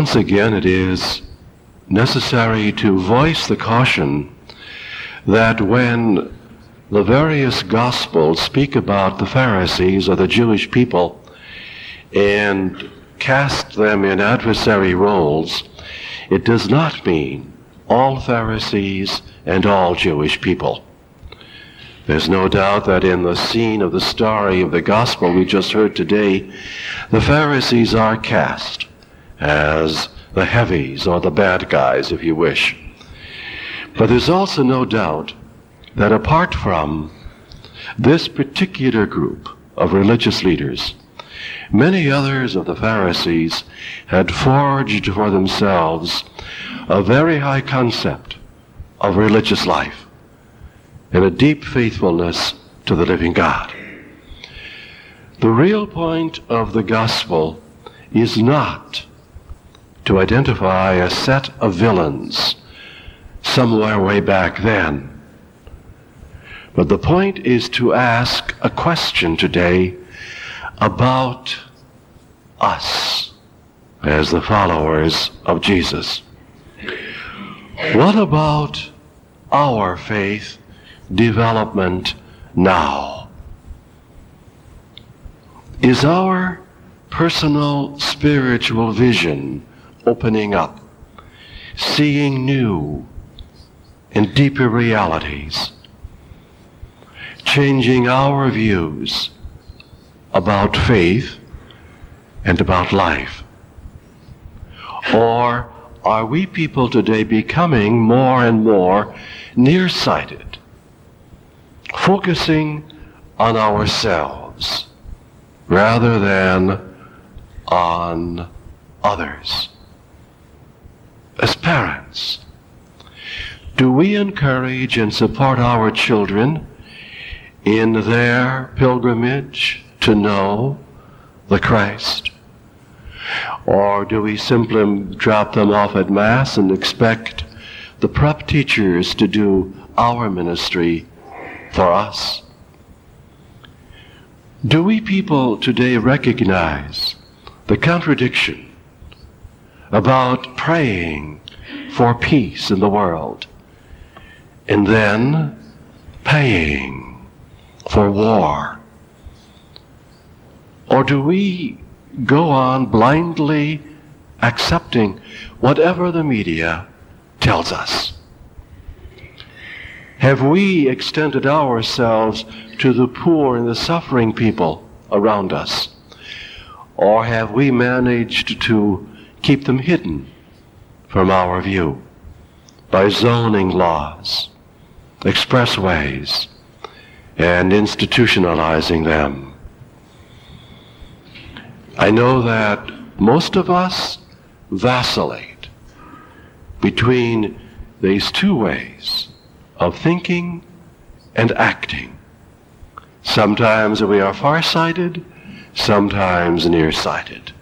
once again it is necessary to voice the caution that when the various Gospels speak about the Pharisees or the Jewish people and cast them in adversary roles, it does not mean all Pharisees and all Jewish people. There's no doubt that in the scene of the story of the Gospel we just heard today, the Pharisees are cast as the heavies or the bad guys, if you wish. But there's also no doubt that apart from this particular group of religious leaders, many others of the Pharisees had forged for themselves a very high concept of religious life and a deep faithfulness to the living God. The real point of the gospel is not to identify a set of villains somewhere way back then, but the point is to ask a question today about us as the followers of Jesus. What about our faith development now? Is our personal spiritual vision opening up, seeing new and deeper realities, changing our views about faith and about life? Or are we people today becoming more and more nearsighted, focusing on ourselves rather than on others? As parents, do we encourage and support our children in their pilgrimage to know the Christ? Or do we simply drop them off at Mass and expect the prep teachers to do our ministry for us? Do we people today recognize the contradiction about praying for peace in the world and then paying for war? Or do we go on blindly accepting whatever the media tells us? Have we extended ourselves to the poor and the suffering people around us? Or have we managed to keep them hidden from our view by zoning laws, expressways, and institutionalizing them? I know that most of us vacillate between these two ways of thinking and acting. Sometimes we are farsighted, sometimes nearsighted.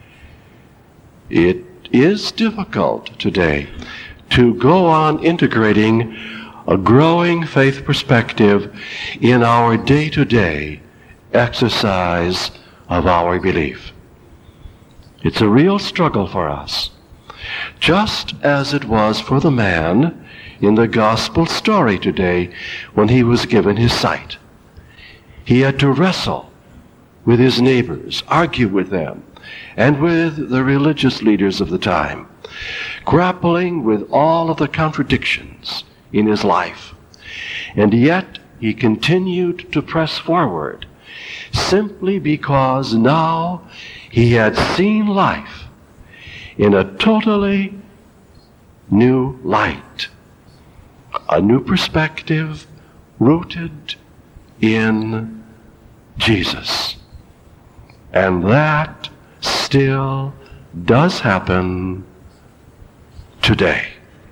It is difficult today to go on integrating a growing faith perspective in our day-to-day exercise of our belief. It's a real struggle for us, just as it was for the man in the gospel story today when he was given his sight. He had to wrestle with his neighbors, argue with them, and with the religious leaders of the time, grappling with all of the contradictions in his life. And yet he continued to press forward, simply because now he had seen life in a totally new light, a new perspective rooted in Jesus. And that still does happen today.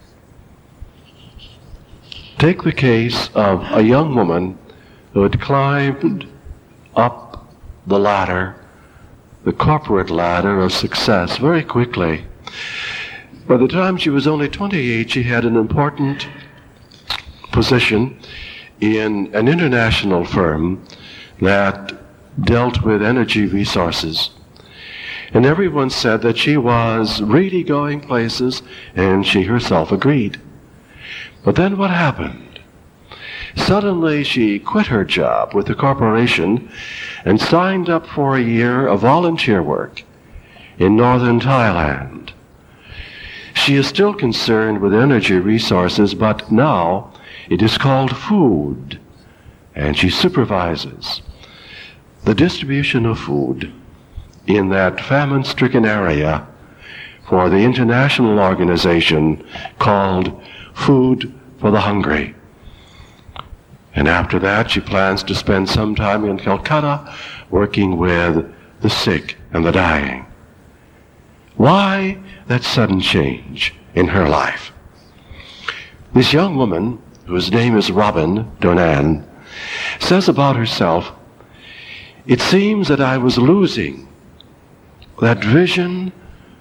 Take the case of a young woman who had climbed up the ladder, the corporate ladder of success, very quickly. By the time she was only 28, she had an important position in an international firm that dealt with energy resources. And everyone said that she was really going places, and she herself agreed. But then what happened? Suddenly she quit her job with the corporation and signed up for a year of volunteer work in northern Thailand. She is still concerned with energy resources, but now it is called food, and she supervises the distribution of food in that famine-stricken area for the international organization called Food for the Hungry. And after that, she plans to spend some time in Calcutta working with the sick and the dying. Why that sudden change in her life? This young woman, whose name is Robin Donan, says about herself, "It seems that I was losing that vision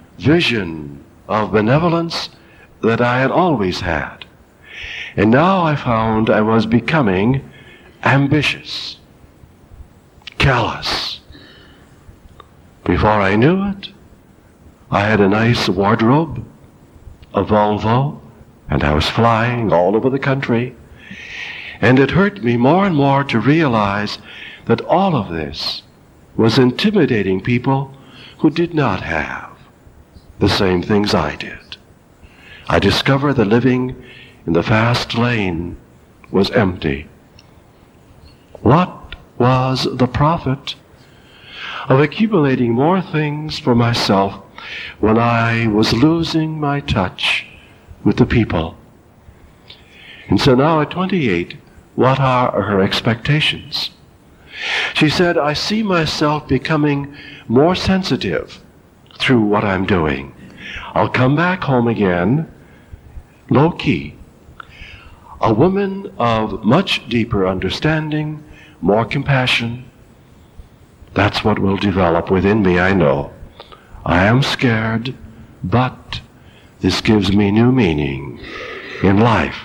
of benevolence that I had always had. And now I found I was becoming ambitious, callous. Before I knew it, I had a nice wardrobe, a Volvo, and I was flying all over the country. And it hurt me more and more to realize that all of this was intimidating people who did not have the same things I did. I discovered that living in the fast lane was empty. What was the profit of accumulating more things for myself when I was losing my touch with the people?" And so now at 28, what are her expectations? She said, "I see myself becoming more sensitive through what I'm doing. I'll come back home again, low-key, a woman of much deeper understanding, more compassion. That's what will develop within me, I know. I am scared, but this gives me new meaning in life."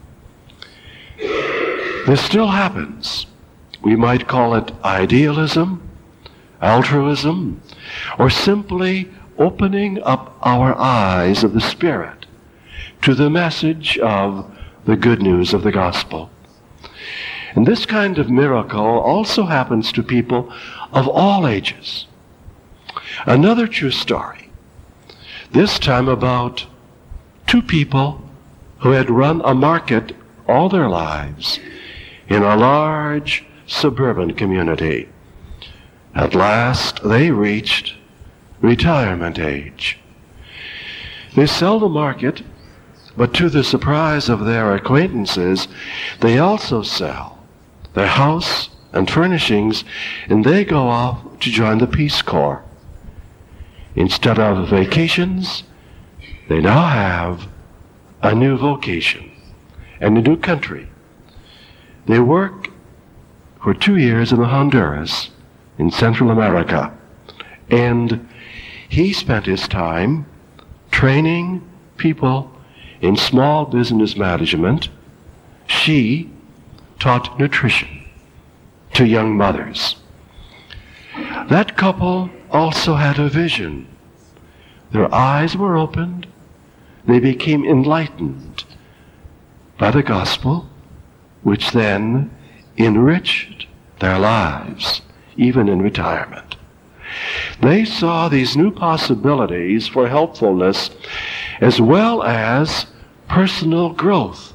This still happens. We might call it idealism, altruism, or simply opening up our eyes of the Spirit to the message of the good news of the gospel. And this kind of miracle also happens to people of all ages. Another true story, this time about two people who had run a market all their lives in a large suburban community. At last they reached retirement age. They sell the market, but to the surprise of their acquaintances, they also sell their house and furnishings, and they go off to join the Peace Corps. Instead of vacations, they now have a new vocation and a new country. They work for 2 years in Honduras, in Central America, and he spent his time training people in small business management. She taught nutrition to young mothers. That couple also had a vision. Their eyes were opened. They became enlightened by the gospel, which then enriched their lives, even in retirement. They saw these new possibilities for helpfulness as well as personal growth.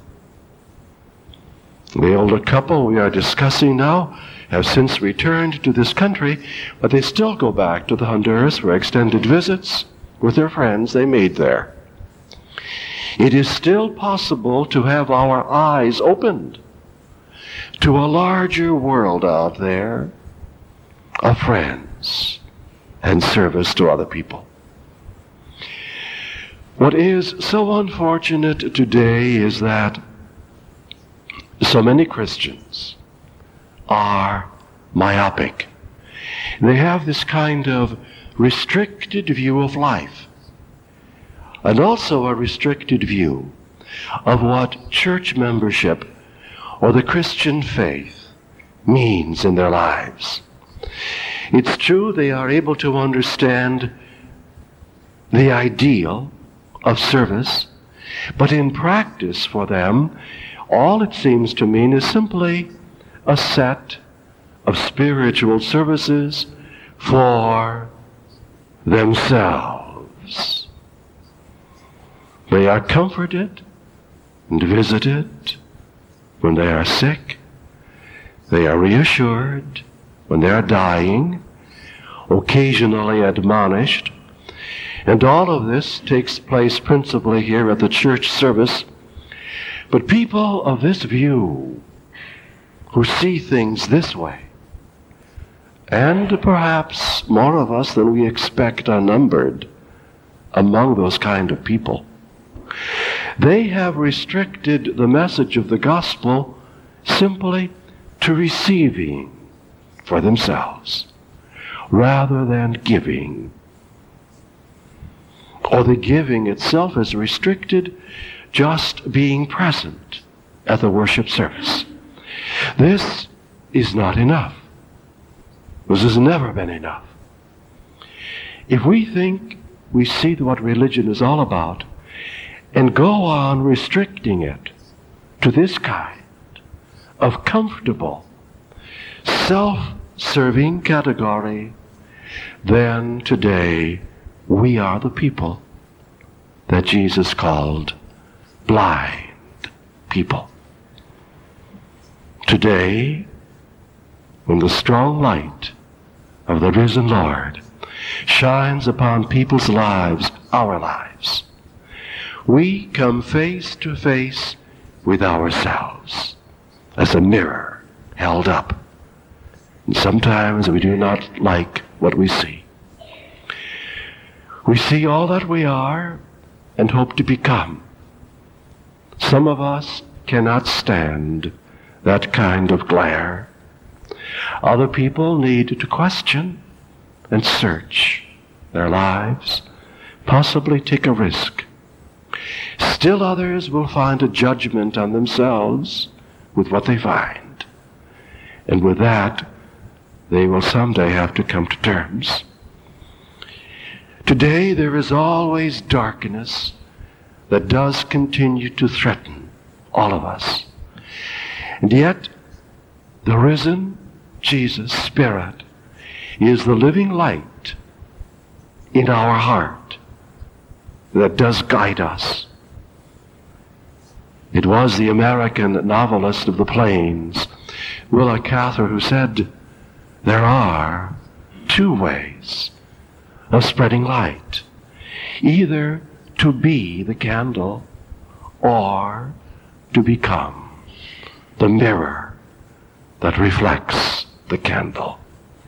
The older couple we are discussing now have since returned to this country, but they still go back to the Honduras for extended visits with their friends they made there. It is still possible to have our eyes opened to a larger world out there of friends and service to other people. What is so unfortunate today is that so many Christians are myopic. They have this kind of restricted view of life, and also a restricted view of what church membership or the Christian faith means in their lives. It's true they are able to understand the ideal of service, but in practice for them, all it seems to mean is simply a set of spiritual services for themselves. They are comforted and visited when they are sick. They are reassured when they are dying, occasionally admonished. And all of this takes place principally here at the church service. But people of this view, who see things this way, and perhaps more of us than we expect are numbered among those kind of people, they have restricted the message of the gospel simply to receiving for themselves, rather than giving. Or the giving itself is restricted just being present at the worship service. This is not enough. This has never been enough. If we think we see what religion is all about and go on restricting it to this kind of comfortable, self-serving category, then today we are the people that Jesus called blind people. Today, when the strong light of the risen Lord shines upon people's lives, our lives, we come face to face with ourselves as a mirror held up. And sometimes we do not like what we see. We see all that we are and hope to become. Some of us cannot stand that kind of glare. Other people need to question and search their lives, possibly take a risk. Still others will find a judgment on themselves with what they find. And with that, they will someday have to come to terms. Today there is always darkness that does continue to threaten all of us. And yet, the risen Jesus Spirit is the living light in our heart that does guide us. It was the American novelist of the plains, Willa Cather, who said, there are two ways of spreading light, either to be the candle or to become the mirror that reflects the candle.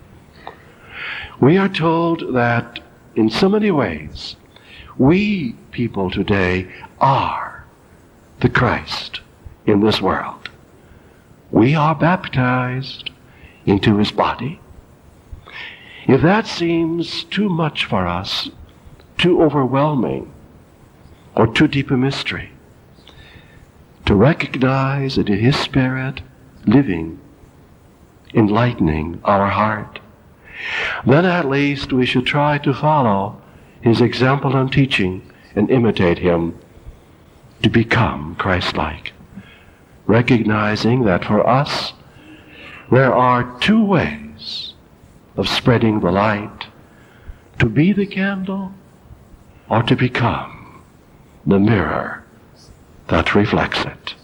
We are told that in so many ways, we people today are the Christ in this world. We are baptized into his body. If that seems too much for us, too overwhelming, or too deep a mystery, to recognize that it is his Spirit living, enlightening our heart, then at least we should try to follow his example and teaching and imitate him to become Christ-like, recognizing that for us there are two ways of spreading the light, to be the candle or to become the mirror that reflects it.